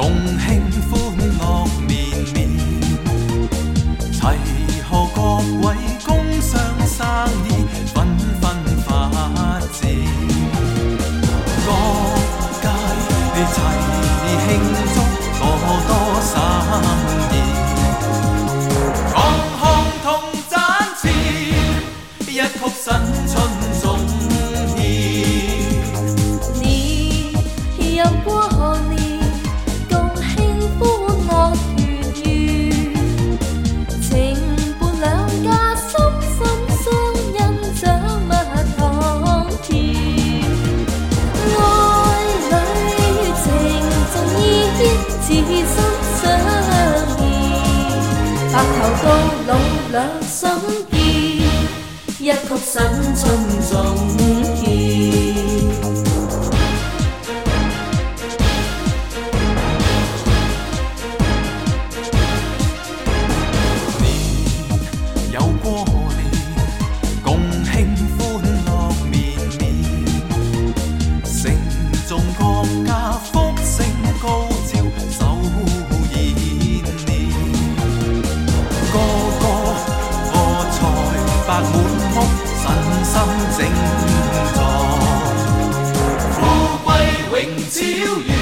共慶歡樂綿綿，齊賀各位工商生意紛紛發展，各界齊慶祝多生意，行行同賺錢，一曲新春總獻。 你又過何年？共慶歡樂圓圓，情伴兩家心心相印，長蜜糖甜。愛侶情重意牽，似心相依。白頭到老兩心意，一曲新春總獻。 又過年，共慶歡樂綿綿，承重國家福星高照，手延年，個個賀財百滿屋，身心整壯，富貴榮超越。